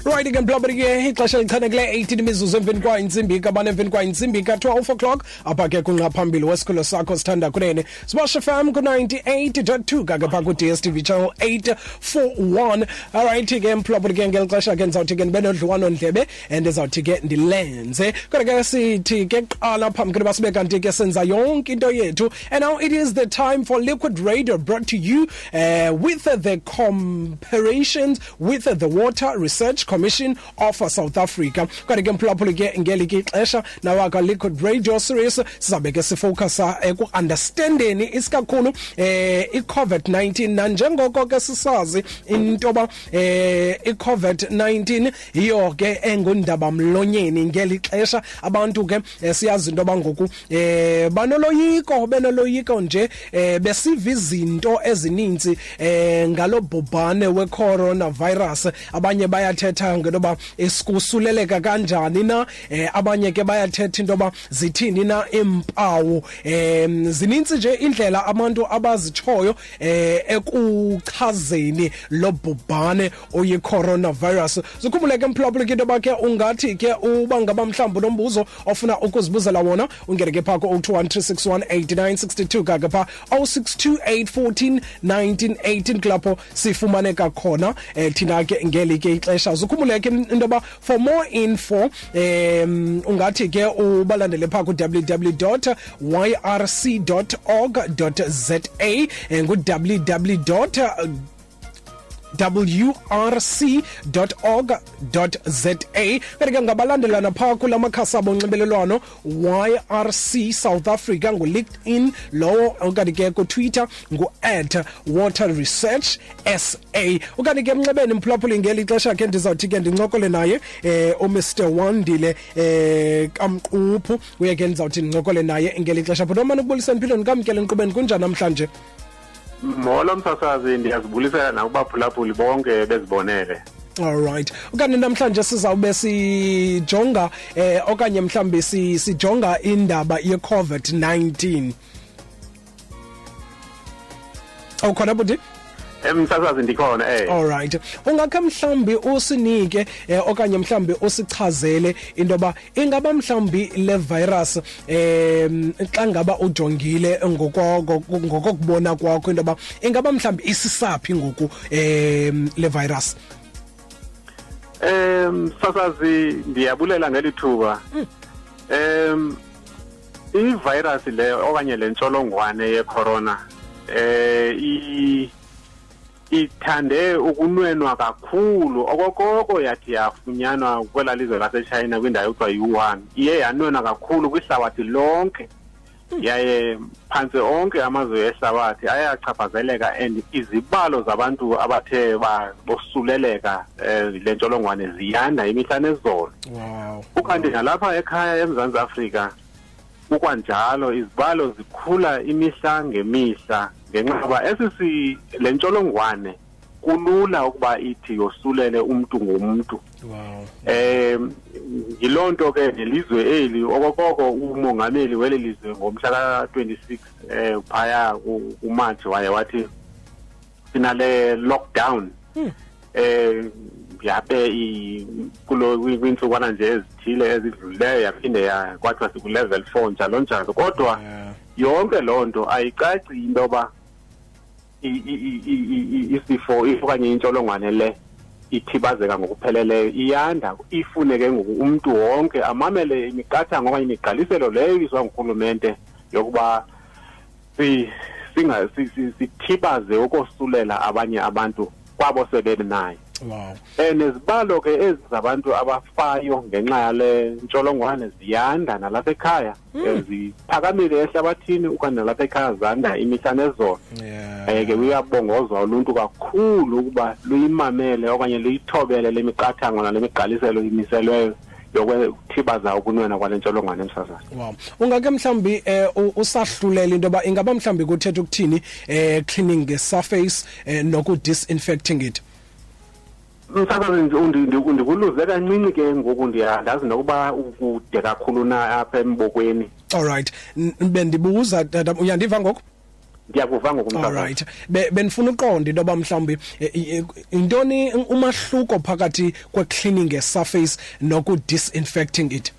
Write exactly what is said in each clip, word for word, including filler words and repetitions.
Right again, blabber ke ixesha lichanekile eighteen imizuzu emveni kwa insimbi kabane emveni kwa insimbi ka twelve o'clock apha ke kunqa phambili wesikolo sakho sithanda kunene Smash F M ku ninety-eight point two kagapha ku D S T V channel eight forty-one. All right ke mplabber ke ngelixesha ke ndizawuthi ke ndibe nodliwano ndlebe and ndizawuthi ke ndilenze kodwa ke sithi ke qala phambi ke basibe kanti ke senza yonke into yethu. And now it is the time for Liquid Radio, brought to you uh, with uh, the comparisons with uh, the Water Research Commission of South Africa. Kodwa ke mphulaphula ke ngelike ixesha nawaka Liquid Radio series sizabe ke sifocusa ku understanding isikakhulu eh i COVID nineteen nanjengoko ke sisazi into ba eh i COVID nineteen iyo ke engundaba mlonyeni ngelixesha abantu ke siyazi into bangoku eh banoloyiko benoloyiko nje eh besiva izinto ezininzi eh ngalo bhubhane we coronavirus. Abanye bayathetha ngenoba esikusuleleka kanjani na eh abanye ke bayathetha intoba zithini na impawu eh zininzi nje indlela abantu abazitshoyo eh ekuchazeni lo bhubhane oyi coronavirus. Zikhumuleke mphulaphula ke intoba ke ungathi ke uba ngaba mhlawumbe nombuzo ofuna ukuzibuzela wona ungene ke phako oh two one three six one eight nine six two kagapha oh six two eight one four one nine one eight kulapho sifumaneka khona eh thina ke ngelike ixesha. Zikhumuleke intoba for more info um ungathi ke ubalandele pha ku w w w dot y r c dot org dot z a ngu w w w dot w r c dot org dot z a. Kanti ngabalandelana pha kula makhasi abonxibelelwano Y R C South Africa ngu LinkedIn lo okanye ke ku Twitter ngu at Water Research S A. Okanye ke mnxebeni mphulaphula ngeli xesha ke ndizawuthi ke ndincokole naye eh u Mister Wandile eh Kamquphu uye ke ndizawuthi ndincokole naye ngeli xesha. But omana ukubulisa impilweni kamkele nkqubeni kunjani namhlanje? Molo msasazi ndiyazibulisela na kubaphulaphuli bonke bezibonele. All right. Ukani namhlanje sizawube sijonga eh okanye mhlambe sijonga indaba ye COVID nineteen. Awukhona budi? Emsasazi ndikhona eh. All right. Ungakhe mhlambi usinike eh, okanye mhlambi usichazele indoba ingaba mhlambi le virus eh xa ngaba ujongile ngokokubona kwakho indoba ingaba mhlambi isisaphi ngoku eh le virus. Em sasazi ndiyabulela ngelithuba. Em i virus le okanye le ntsholongwane ye corona eh i ithande ukunwenwa kakhulu okokoko yathi yafunyanwa kwela lizwe laseChina kwindawo ekuthiwa yi-Wuhan. Iye yanwenwa kakhulu kwihlabathi lonke yaye phantse onke amazwe ehlabathi ayachaphazeleka and izibalo zabantu abathe bosuleleka le ntsholongwane ziyanda imihla nezolo. Wow. Ukanti nalapha ekhaya eMzantsi Afrika ukwanjalo izibalo zikhula imihla ngemihla ngenxa esisi le ntsholongwane kulula ukuba ithi yosulele umuntu ngomuntu. Wow. Eh yilonto ke nelizwe eli okokoko umongameli wele lizwe ngomhla ka twenty-six eh phaya uMarch waye wathi finale lockdown. Hmm. Eh yabe ikulo kwintsukwana nje ezithile ezidlulileyo yaphinde ya kwathi siku level four njalo njalo kodwa yonke lonto ayicaci intoba isifo ifukanye intsholongwane le ithibazeka ngokupheleleyo iyanda ifuneke ngoku umuntu wonke amamele imiqathango okanye imigqaliselo leyo iswa ngurhulumente yokuba si singa sithibaze ukosulela abanye abantu kwabo sebenayo. Wow. Enezibalo ke ezabantu abafayo ngenxa yale ntsholongwane ziyanda nalapha ekhaya eziphakamile ehlabathini ukanye nalapha ekhaya zanda imihla nezolo. Yeah. Ke uyabongozwa uluntu kakhulu ukuba luyimamele okanye luyithobele lemiqathango nalemigqaliselo imiselweyo yokwethibaza ukunwena kwale ntsholongwane emsasazi. Wow. Ungake mhlambi eh, usahlulela intoba ingaba mhlambi kuthetha ukuthini eh cleaning the surface eh, noku disinfecting it. Msasazi ndikuluze kancinci ke ngoku ndiyandazi nokuba ukude kakhulu na apha embokweni. All right. Bendibuza tata uyandiva ngoku? Ndiyakuva ngokumsasazi. All right. Be benifuna uqonda into ba mhlawumbi intoni umahluko phakathi kwe cleaning nge surface noku disinfecting it?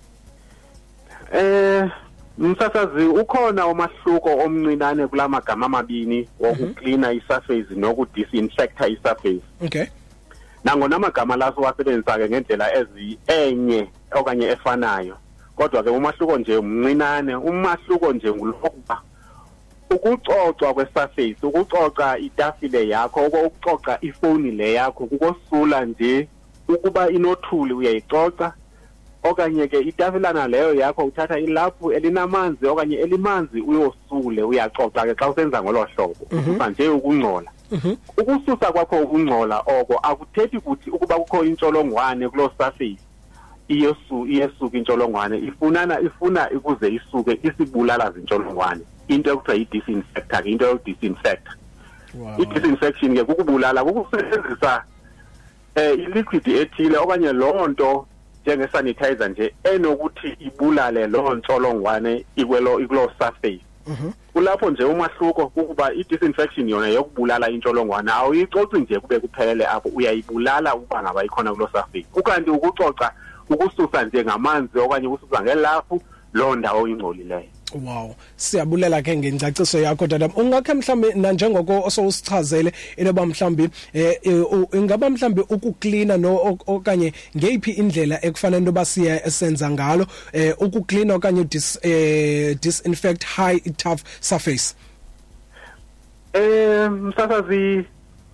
Eh msasazi ukhona umahluko omncinane kulamagama amabini wokucleana isurface noku disinfecta isurface. Okay. Nangona amagama laso wasebenzisa ke ngendlela ezi enye okanye efanayo. Kodwa ke umahluko nje umncinane, umahluko nje ngulokuba ukucocwa kwesurface, ukucoca itafile yakho, ukucoca ifoni le yakho, kukosula nje ukuba inothuli uyayicoca. Okanye ke itafilana leyo yakho uthatha ilaphu elinamanzi okanye elimanzi uyosule uyacoca ke xa usenza ngolo hlobo ukuba nje ukungcola. Ukususa kwakho ukungcola oko akuthethi ukuthi ukuba kukho intsholongwane kulo surface iyesu iyesuka intsholongwane ifunana ifuna ukuze isuke isibulala zintsholongwane into ekuthiwa i-disinfector ke into yokudisinfecta. I-disinfection ke kukubulala kukusebenzisa eh i-liquid ethile okanye loo nto njenge sanitizer nje enokuthi ibulale loo ntsholongwane ikwelo ikulo surface. Kulapho nje umahluko ukuba i-disinfection yona yokubulala intsholongwane awuyicoci nje kube kuphelele apho uyayibulala ukuba ngaba ikhona kulo surface. Ukanti ukucoca ukususa nje ngamanzi okanye ukususa ngelaphu loo ndawo ingcolileyo. Wow, siyabulela ke ngengcaciso yakho dada. Ungakhe mhlambi na njengoko osowusichazele inoba mhlambi eh ingaba mhlambi ukucleana no okanye ngeyiphi indlela ekufanele into basiya esenza ngalo eh ukucleana okanye dis eh disinfect high tough surface? Eh msasazi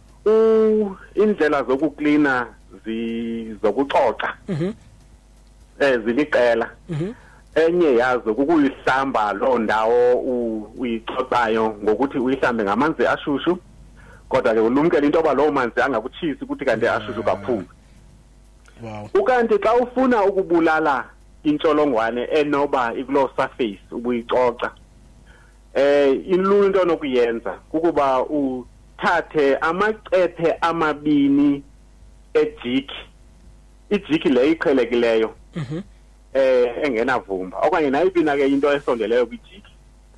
u indlela zokucleana zi zokucoca. Mhm. Eh ziliqela. Mhm. Enye yazo kukuyihlamba lo ndawo uyicocayo ngokuthi uyihlambe ngamanzi ashushu kodwa ke ulumkele into oba lo manzi angakutshisi ukuthi kanti ashushu kakhulu. Wow. Ukanti xa ufuna ukubulala intsholongwane enoba ikulo surface ubuyicoca eh ilula into onokuyenza kukuba uthathe amacephe amabini ejiki. Ijiki le iqhelekileyo. Mhm. eh engenavumba okanye nayipina ke into esondeleyo kwijiki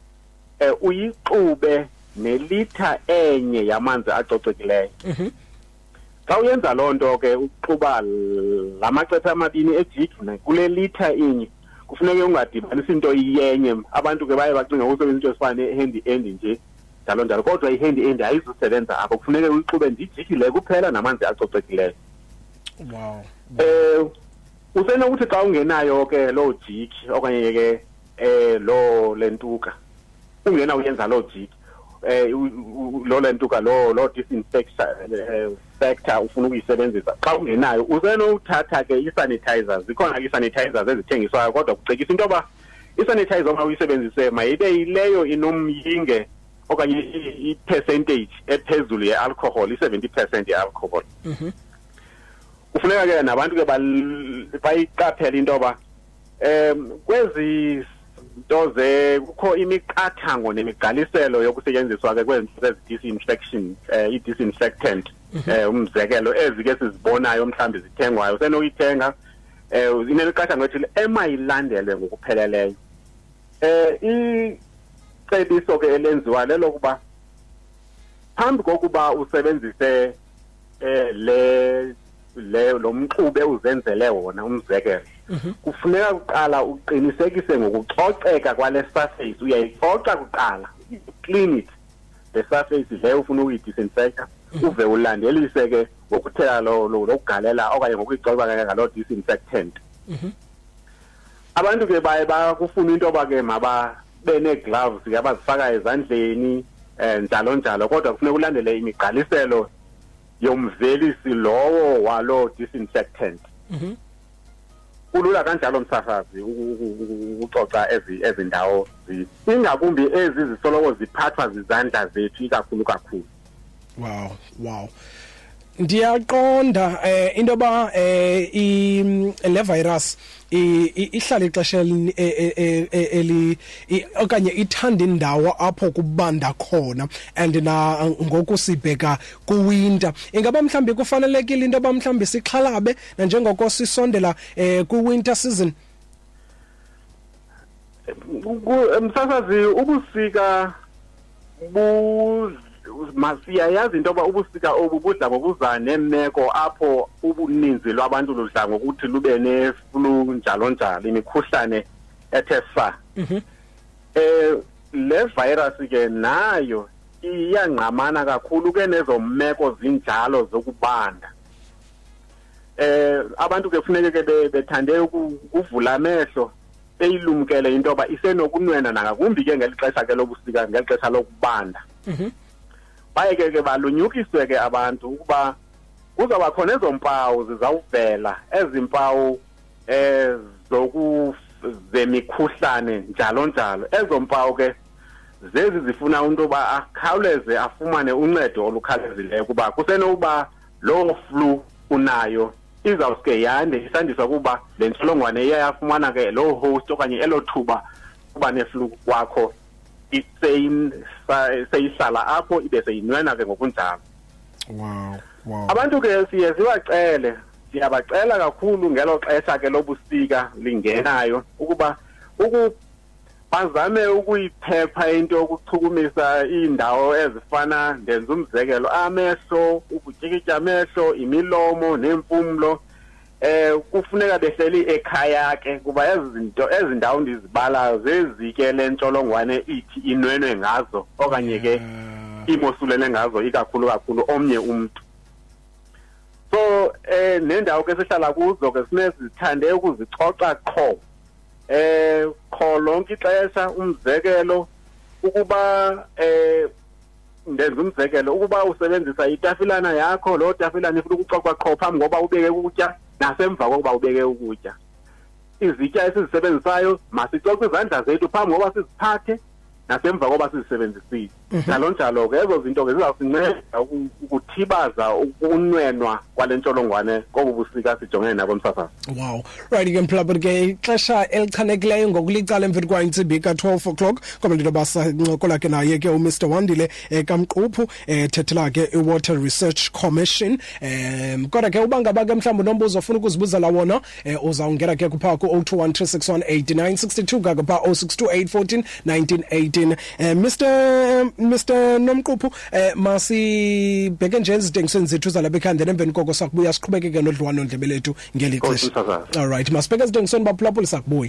eh uyixube nelitha enye yamanzi acocekileyo. Mhm. Xa uyenza lonto ke uxuba lamacephe amabini ejiki kule litha inye kufuneka ungadibanisi into iyenye. Abantu ke baye bacinga usebenzisa into esifana ne-hand end nje njalo njalo kodwa i-hand end ayizusebenza apho kufuneka uyixube njijiki le kuphela namanzi acocekileyo. Wow. Eh usenokuthi xa ungenayo ke lo jiki okanye ke eh lo lentuka ungena uyenza lo jiki eh lo lentuka lo lo disinfector factor ufuna ukuyisebenzisa xa ungenayo usenothatha ke i-sanitizers. Zikhona ke i-sanitizers ezithengiswayo kodwa kucekisa into yoba i-sanitizer uma uyisebenzise mayibe yileyo inomyinge okanye i-percentage ephezulu ye-alcohol i-seventy percent ye-alcohol. Mhm. Kufuneka ke nabantu ke bayiqaphela into ba em kwezi nto ze kukho imiqathango nemigqaliselo yokusetyenziswa ke kwezinto ezi-disinfection eh i-disinfectant eh umzekelo ezi ke sizibonayo mhlambi zithengwayo usenokuyithenga eh inemiqathango ethile emayilandelwe ngokupheleleyo. Eh icebiso ke elenziwa lelokuba phambi kokuba usebenzise eh le le lo mxube uzenzele wona umzekelo kufuneka uqala uqinisekise ngokucoceka kwale surface. Uyayicoca kuqala clean it the surface le ufuna ukuyidisinfecta uve ulandelise ke ngokuthela lo lokugalela okanye ngokuyicoca ngalo disinfectant. Abantu ke baye bakufuna into ba ke maba bene gloves ke abazifaka ezandleni njalo njalo kodwa kufuneka ulandele imigqaliselo yomvelisi lowo walo disinfectant. Mhm. Kulula kanjalo msasazi ukucoca ezi ezindawo ingakumbi ezi zisoloko ziphathwa zizandla zethu kakhulu kakhulu. Wow, wow. Ndiyaqonda eh into ba eh i le virus ihlala ixesha eli okanye ithanda indawo apho kubanda khona and na ngokusibheka kuwinter. Ingaba mhlambi kufanelekile into ba mhlambi sixhalabe na njengoko sisondela eh kuwinter season? Msasazi ubusika bu masiyayazi into yoba ubusika obu budla ngokuza nemeko apho ubuninzi lwabantu ludla ngokuthi lube ne-flu njalo njalo imikhuhlane ethe sa. Eh le virus ke nayo iyangqamana kakhulu ke nezo meko zinjalo zokubanda. Eh abantu ke kufuneke ke bethande ukuvula amehlo eyilumkele into yoba isenokunwena nangakumbi ke ngelixesha ke lobusika ngelixesha lokubanda. Mhm. Baye ke ke balunyukiswe ke abantu ukuba kuzaba khona ezompawu zizawuvela ezimpawu eh zoku zemikhuhlane njalo njalo. Ezompawu ke zezi zifuna umuntu ba akhawuleze afumane uncedo olukhawulezileyo kuba kusenokuba lo flu unayo izawuske yande isandiswa kuba le ntsholongwane iyayafumana ke lo host okanye elo thuba kuba ne-flu kwakho iseyin seyihlala apho ibe seyinwena ke ngokunjalo. Wow, wow. Abantu ke siye sibacele siyabacela kakhulu ngelo xesha ke lobusika lingenayo ukuba uku bazame ukuyiphepha into yokuchukumisa indawo ezifana ndenza umzekelo amehlo ukutyikitya amehlo imilomo nempumlo. Eh kufuneka behleli ekhaya ke kuba ezinto ezindawo ndizibala zezike lentsholongwane ithi inwenwe ngazo okanye ke imosulele ngazo ikakhulu kakhulu omnye umuntu. So eh nendawo ke sihlala kuzo ke sinezithande ukuzicoca qho. Eh kho lonke ixesha umzekelo ukuba eh ndenza umzekelo ukuba usebenzisa itafilana yakho lo tafilana ifuna ukucocwa qho phambi ngoba ubeke ukutya nasemva kokuba ubeke ukutya. Izitya esizisebenzisayo masicoce izandla zethu phambi ngoba siziphathe nasemva koba sizisebenzisile. Njalo njalo ke ezo zinto ke zizawusinceda ukuthibaza ukunwenwa kwalentsholongwane kokubusika sijongene nabo msasa. Wow. Right ke mphulaphuli ke ixesha elichanekileyo ngokulicala emveni kwayintsimbi ka-twelve o'clock kodwa into basancokola ke naye ke uMr Wandile kaMquphu ethethela ke i-Water Research Commission. Um kodwa ke uba ngaba ke mhlawumbi nombuzo ofuna ukuzibuzela wona uzawungena ke kupha ku oh two one three six one eight nine six two kakapha oh six two eight one four nineteen eighteen. Mr Mr Nomquphu masibheke nje ezidingisweni zethu zalapha ekhandeni emveni koko sakubuya siqhubekeke nodliwano ndlebe lethu ngeli xesha. All right masibheke ezidingisweni baphulaphuli sakubuya.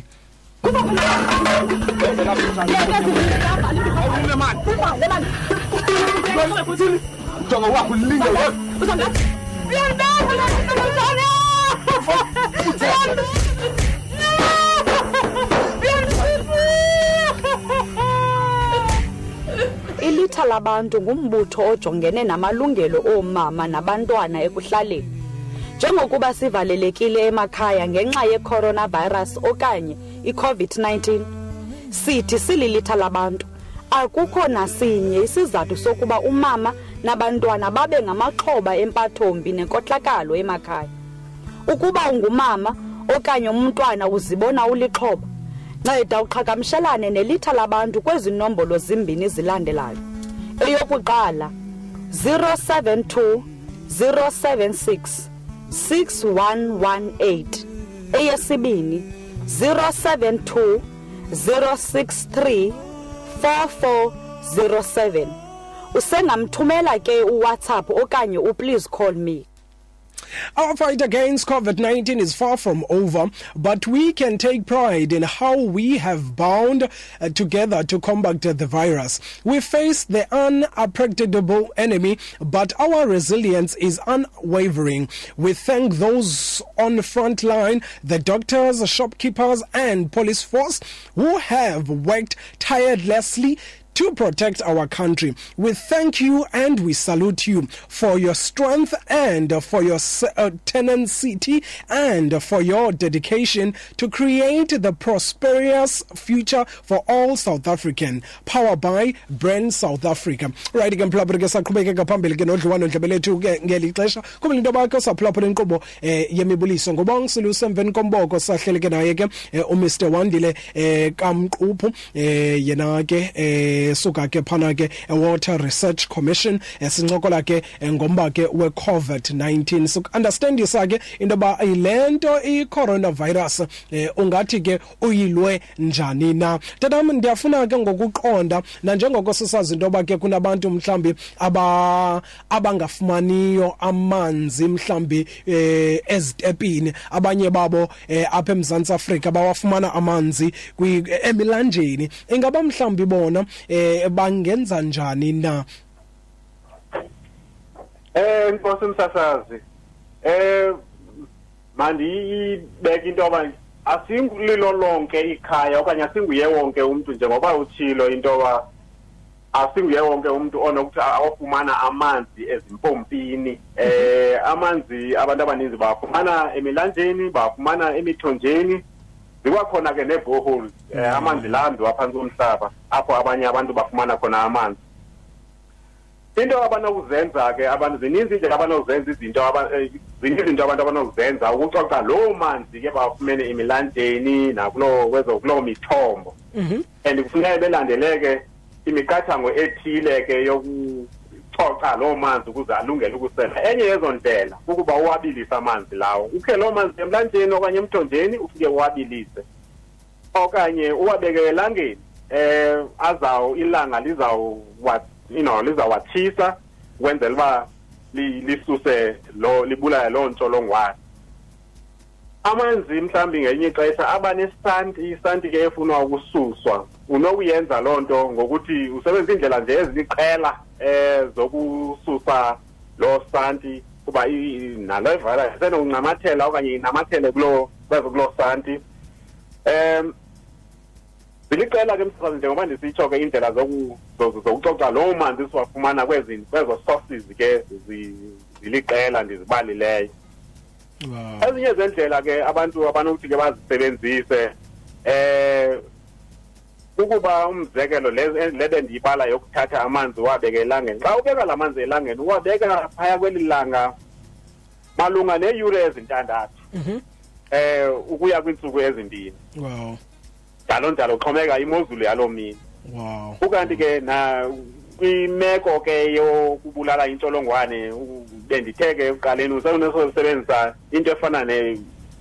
Ilitha labantu ngumbutho ojongene namalungelo oomama nabantwana ekuhlaleni. Njengokuba sivalelekile emakhaya ngenxa ye-coronavirus okanye i-COVID nineteen, sithi sililitha labantu. Akukho nasinye isizathu sokuba umama nabantwana babe ngamaxhoba empathombi nenkohlakalo emakhaya. Ukuba ungumama okanye umntwana uzibona ulixhoba, nceda uqhagamshelane nelitha labantu kwezi nombolo zimbini zilandelayo. Eyokuqala zero seven two zero seven six six one one eight. Eyesibini zero seven two zero six three four four zero seven. Usengamthumela ke uWhatsApp okanye uPlease Call Me. Our fight against COVID nineteen is far from over, but we can take pride in how we have bound uh, together to combat the virus. We face the unpredictable enemy, but our resilience is unwavering. We thank those on the front line, the doctors, shopkeepers, and police force who have worked tirelessly to protect our country. We thank you and we salute you for your strength and for your uh, tenacity and for your dedication to create the prosperous future for all South African. Powered by Brand South Africa. Right again, mphulaphuli saqhubekeka phambili ke nodliwano ndlebe lethu ke ngeli xesha. Kuba into bakho saphulaphula inkqubo eh yemibuliso ngoba ngisiluse emveni komboko sahleleke naye ke uMr Wandile eh kaMquphu eh yena ke eh esuka ke phana ke Water Research Commission esincokola ke ngomba ke we COVID nineteen. So understandisa ke into ba ilento i coronavirus ungathi ke uyilwe njani na. Tatam ndiyafuna ke ngokuqonda na njengoko sisazi into ba ke kunabantu mhlambi aba abangafumaniyo amanzi mhlambi eh ezitepini, abanye babo eh, apha eMzantsi Afrika bawafumana amanzi kwi emilanjeni. Ingaba mhlambi bona eh bangenza njani na? Eh Nkosi Msasazi, eh mandi beka into aba asingulilo lonke ikhaya okanye asinguye wonke umuntu njengoba uthilo into aba asinguye wonke umuntu onokuthi awafumana amanzi ezimpompini. Eh amanzi abantu abaninzi bafumana emilanjeni, bafumana emithonjeni, zikwakhona ke ne-boreholes, eh, amanzi lambi waphansi komhlaba apho abanye abantu bafumana khona amanzi. Into abanokuzenza ke abantu zininzi nje abanokuzenza izinto zininzi izinto abantu abanokuzenza ukucoca lo manzi ke bafumene emilanjeni nakulo kwezo kulo mithombo. And kufuneka belandeleke imiqathango ethile ke yokucoca lo manzi ukuze alungele ukusela. Enye yezo ndlela ukuba uwabilisa amanzi lawo, ukhe lo manzi emlanjeni okanye emthonjeni ufike uwabilise, okanye uwabeke elangeni eh azawo ilanga lizawo you know lizawathisa kwenzela uba lisuse lo libulala lo ntsholongwane. Amanzi mhlambi ngenye ixesha abanesanti, isanti ke efuna ukususwa. Unokuyenza lonto ngokuthi usebenzisa indlela nje eziliqela eh zokususa lo santi kuba nalo virus senokuncamathela okanye inamathele kulo kulo santi. Em Zilicela ke Msasazi njengoba ndisitsho ke indlela zokucoca lo manzi siwafumana kwezini kwezo sources ke ziliqela ndizibalileyo. Wow. Ezinye zendlela ke abantu abanokuthi ke bazisebenzise eh ukuba umzekelo lebe ndiyibala yokuthatha amanzi wabeke elangeni. Xa ubeka la manzi elangeni uwabeka phaya kwelilanga malunga neeyure ezintandathu. Mhm. Eh ukuya kwintsuku ezimbini. Wow. Njalo njalo xhomeka imozulu yalo mini. Wow. Ukanti ke na kwimeko ke yokubulala intsholongwane benditheke uqaleni usenesebenzisa into efana ne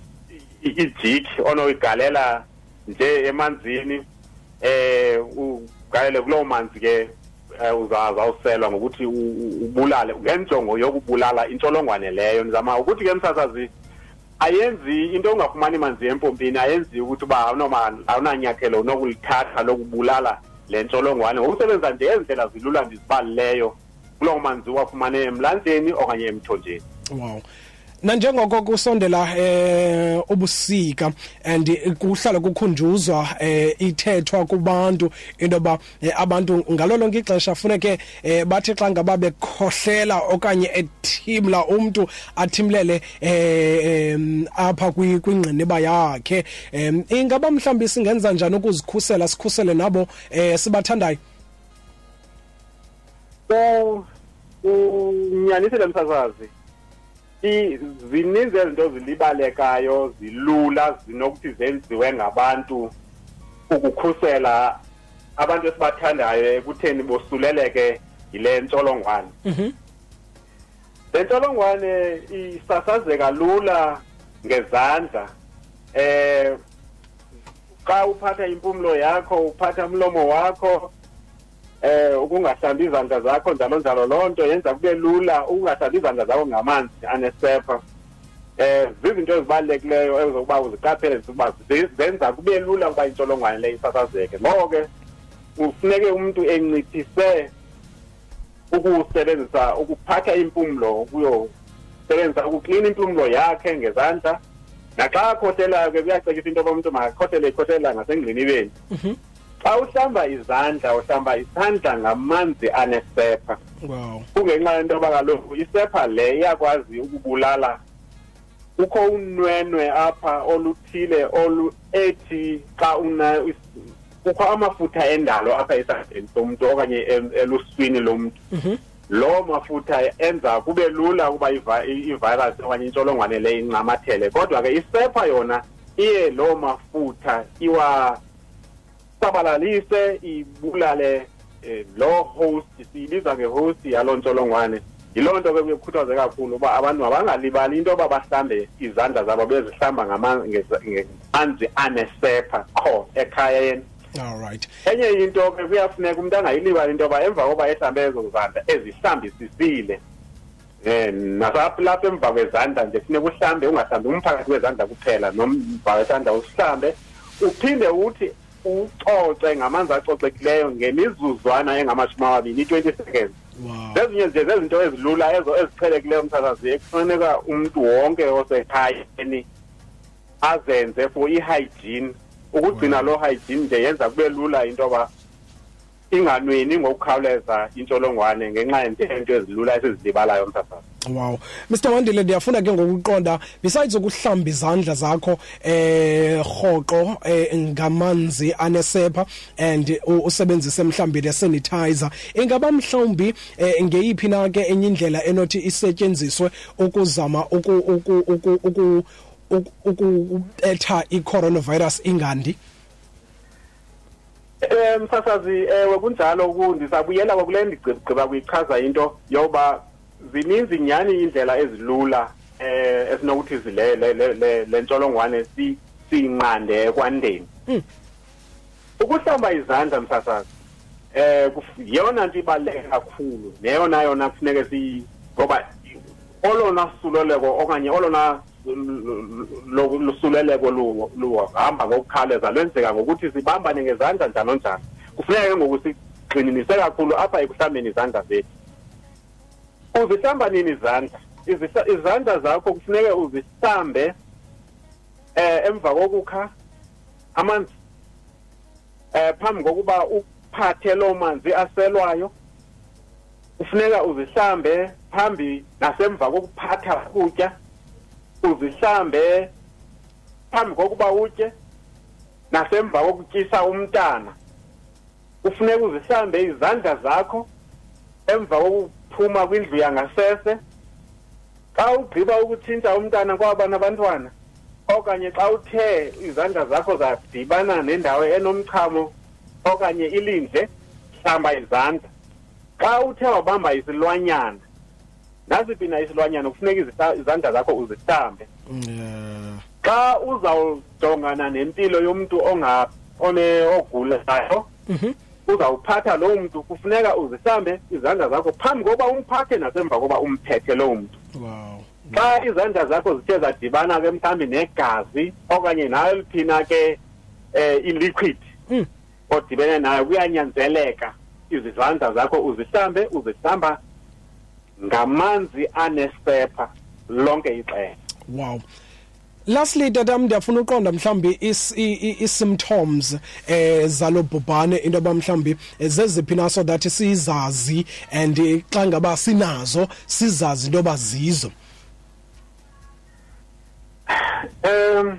ijik onoyigalela nje emanzini eh ugalele kulo manzi ke uzaza uselwa ngokuthi ubulale ngenjongo yokubulala intsholongwane leyo. Ndizama ukuthi ke Msasazi ayenzi into ongafumani manzi empompini, ayenzi ukuthi ba awunoma awunanyathelo unokulithatha lokubulala le ntsholongwane. Usebenza nje ezindlela zilula ndizibalileyo kulo manzi wafumane emlanjeni okanye emthonjeni. Wow. Na njengoko kusondela eh ubusika and kuhlala kukhunjuzwa eh ithethwa kubantu into ba abantu ngalolonke ixesha funeke bathi xa ngaba bekhohlela okanye ethimla umuntu athimlele eh apha kwingqiniba yakhe. Ingaba mhlambi singenza njani ukuzikhusela sikhusele nabo eh sibathandayo? So unyanisele Msasazi, zininzi izinto zilibalekayo zilula zinokuthi zenziwe ngabantu ukukhusela abantu esibathandayo ekutheni bosuleleke yile ntsholongwane. Mhm. Le ntsholongwane isasazeka lula ngezandla. Eh xa uphatha impumlo yakho, uphatha umlomo wakho, eh ukungahlambi izandla zakho njalo njalo lonto yenza kube lula ukungahlambi izandla zakho ngamanzi anesepha. Eh izinto ezibalulekileyo ezokuba uziqaphele ukuba zenza kube lula ukuba intsholongwane le isasazeke. Ngoko ke ufuneke umuntu enciphise ukusebenzisa ukuphatha impumlo kuyo sebenzisa ukuklina impumlo yakhe ngezandla. Naxa akhothelayo ke kuyacekisa into yokuba umuntu makakhothele ekhothela ngasengqinibeni. Mhm. Xa uhlamba izandla uhlamba isandla ngamanzi anesepha. Wow. Kungenxa yento yoba kaloku isepha le iyakwazi ukubulala. Ukho unwenwe apha oluthile olu ethi xa una kukho amafutha endalo apha esandleni somuntu okanye eluswini lomuntu. Mhm. Lo mafutha enza kube lula ukuba i-virus okanye intsholongwane le incamathele. Kodwa ke isepha yona iye lo mafutha iwa sabalalise ibulale lo host siyibiza ngehost yalontsholongwane yilonto ke kuyakhuthaza kakhulu uba abantu abangalibali into babahlambe izandla zabo bezihlamba ngamanzi anesepha qho ekhayeni. All right. Enye into ke kuyafuneka umuntu angayilibali into ba emva koba ehlambe ezo zandla ezihlambisisile eh nasapha emva kwezandla nje kufuneka uhlambe ungahlambi umphakathi wezandla kuphela nomva wezandla usihlambe uphinde uthi ucoce ngamanzi acocekileyo ngemizuzwana engamashumi amabili twenty seconds. Wow. Lezinye nje zezinto ezilula ezo eziqhelekileyo mthathazi ekufuneka umuntu wonke osekhayeni azenze for i-hygiene ukugcina lo hygiene nje yenza kube lula into ba inganweni ngokukhawuleza intsholongwane ngenxa yento ezilula esizilibalayo mthathazi. Wow. Mister Wandile ndiyafuna ke ngokuqonda besides ukuhlamba izandla zakho eh rhoqo eh, ngamanzi anesepha and usebenzise mhlambi le sanitizer ingaba mhlawumbi eh, ngeyiphi na ke enye indlela enothi isetshenziswe ukuzama uku uku uku uku ukubetha i-coronavirus ingandi? Eh msasazi ewe kunjalo ukundisabuyela kokule ndigqiba kuyichaza into yoba zininzi nyani indlela ezilula eh esinokuthi zile le lentsholongwane si sinqande ekwandeni. Ukuhlamba izandla msasazi eh yona nto ibaluleke kakhulu neyona yona kufuneka si ngoba olona suleleko okanye olona lusuleleko luwo luhamba ngokukhaleza lwenzeka ngokuthi sibambane ngezandla njalo njalo. Kufuneka ke ngokusigxininise kakhulu apha ekuhlambeni izandla zethu. Uzihlamba nini izandla? Izandla zakho kufuneka uzihlambe eh emva kokukha amanzi eh phambi kokuba uphathe lo manzi aselwayo. Kufuneka uzihlambe phambi nasemva kokuphatha ukutya. Uzihlambe phambi kokuba utye nasemva kokutyisa umntana. Kufuneka uzihlambe izandla zakho emva kokuphuma kwindlu yangasese xa ugqiba ukuthinta umntana kwaba nabantwana okanye xa uthe izandla zakho zadibana nendawo enomchamo okanye ilindle hlamba izandla. Xa uthe wabamba isilwanyana nasiphi na isilwanyana kufuneka izandla zakho uzihlambe. Yeah. Xa uzawujongana nempilo yomuntu onga one ogulayo Mhm. uzawuphatha lo muntu kufuneka uzihlambe izandla zakho phambi kokuba umphathe nasemva kokuba umphethe lo muntu. Wow. Xa izandla zakho zithe zadibana ke mhlambi negazi okanye naliphina ke eh iliquid Mm. odibene nayo kuyanyanzeleka izandla zakho uzihlambe uzihlamba ngamanzi anesepha lonke ixesha. Wow. Lastly dadam ndiyafuna uqonda mhlambi is i symptoms eh zalobhubhane into ba mhlambi zeziphi na so that sizazi and xa ngaba sinazo sizazi into bazizo. Um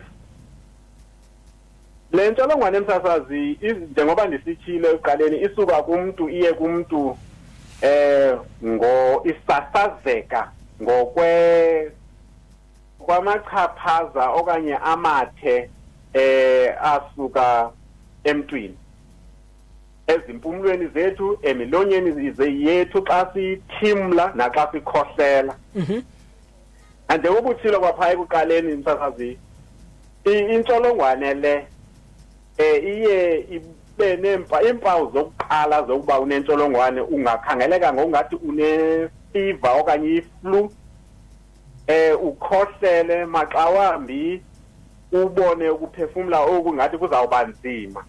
le ntsholongwane emsasazi njengoba ndisithile eqaleni isuka kumuntu iye kumuntu eh ngo isasazeka ngokwe kwamachaphaza okanye amathe eh asuka emntwini ezimpumlweni zethu emilonyeni yethu xa sithimla naxa sikhohlela. Mhm. Ande ubuthilo kwaphaya ekuqaleni msasazi intsholongwane le eh iye ibe nempa impawu zokuqala zokuba unentsholongwane ungakhangeleka ngokungathi une fever okanye iflu eh ukhohlele maxa wambi ubone ukuphefumula okungathi kuzawuba nzima.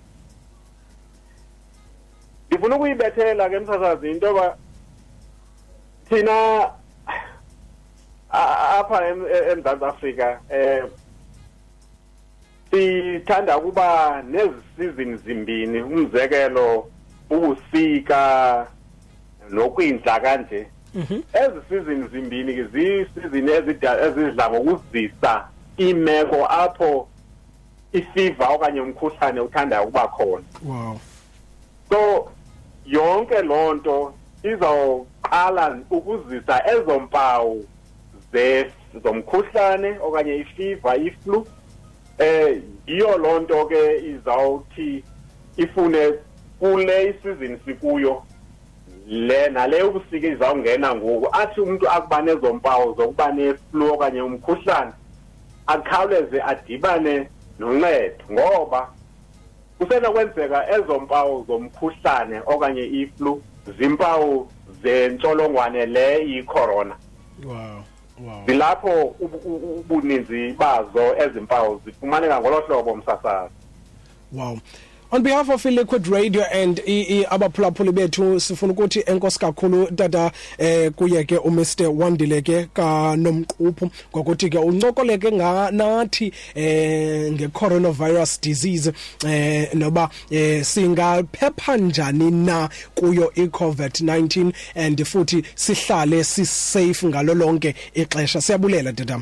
Ngifuna ukuyibethela ke msasazi into ba thina apha eMzantsi Afrika eh sithanda kuba nezisizini zimbini umzekelo ubusika nokwindla kanje. Mhm. Ezi season zimbini ke zisizini ezidla ngokuzisa imeko apho ifever okanye umkhuhlane uthanda ukuba khona. Wow. So yonke lonto izawuqala ukuzisa ezompawu ze zomkhuhlane okanye ifever iflu eh iyo lonto ke izawuthi ifune kule isizini sikuyo le nale ubusika izawungena ngoku athi umuntu akuba nezompawu zokuba ne-flu okanye umkhuhlane akhawuleze adibane noncedo ngoba kusenokwenzeka ezompawu zomkhuhlane okanye i-flu zimpawu zentsholongwane le i-corona. Wow. Wow. Bilapho ubuninzi bazo ezimpawu zifumaneka ngolo hlobo Msasazi. Wow. On behalf of Liquid Radio and abaphulaphuli bethu sifuna ukuthi enkosi kakhulu tata eh kuye ke uMr Wandile ke kaNomquphu ngokuthi ke uncokoleke nganathi eh ngeCoronavirus disease eh noba eh singaphepha njani na kuyo iCovid nineteen and futhi sihlale sisafe ngalo lonke ixesha. Siyabulela tata.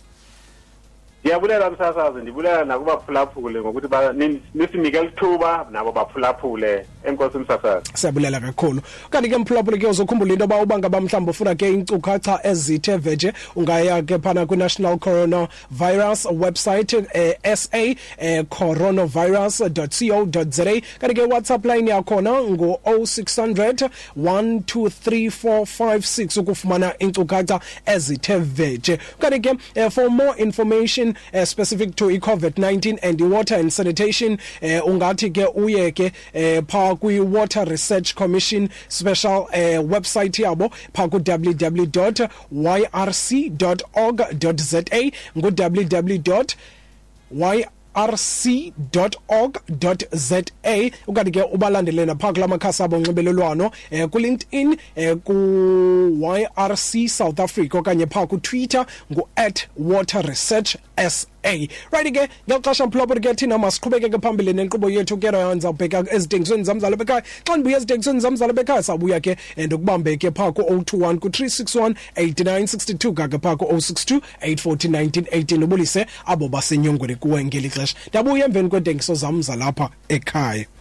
Ndiyabulela Msasazi, ndibulela nakubaphulaphule ngokuthi nisinike lithuba nabo baphulaphule. Enkosi Msasazi. Siyabulela kakhulu. Kanti ke mphulaphule ke uzokhumbula into ba ubanga bamhlamba ufuna ke inkcukacha ezithe veje ungaya ke phana ku National Coronavirus website eh, S A eh, coronavirus dot co dot za. Kanti ke WhatsApp line yakhona ngo oh six hundred, one two three four five six ukufumana inkcukacha ezithe veje. Kanti ke eh, for more information Uh, specific to COVID nineteen and the water and sanitation uh, ungathi ke uye ke uh, pha kwi Water Research Commission special uh, website yabo pha ku w w w dot y r c dot org dot za ngu w w w dot y r c dot org dot za ukade ke ubalandele napha kula makhasi abo nxibelelwano eh, ku LinkedIn eh, ku Y R C South Africa okanye pha ku Twitter ngu at Water Research S A. Right ke ngexesha mphulaphuli ke thina masiqhubeke ke phambili nenkqubo yethu ke rayenza ubheka ezidingisweni zamzala bekhaya. Xa ndibuya ezidingisweni zamzala bekhaya sabuya ke ndokubambe ke pha ku oh two one ku three six one eight nine six two kake pha ku oh six two eight four zero one nine one eight ubulise abo basenyongweni kuwe ngeli xesha. Ndabuya emveni kwedengiso zamzala lapha ekhaya.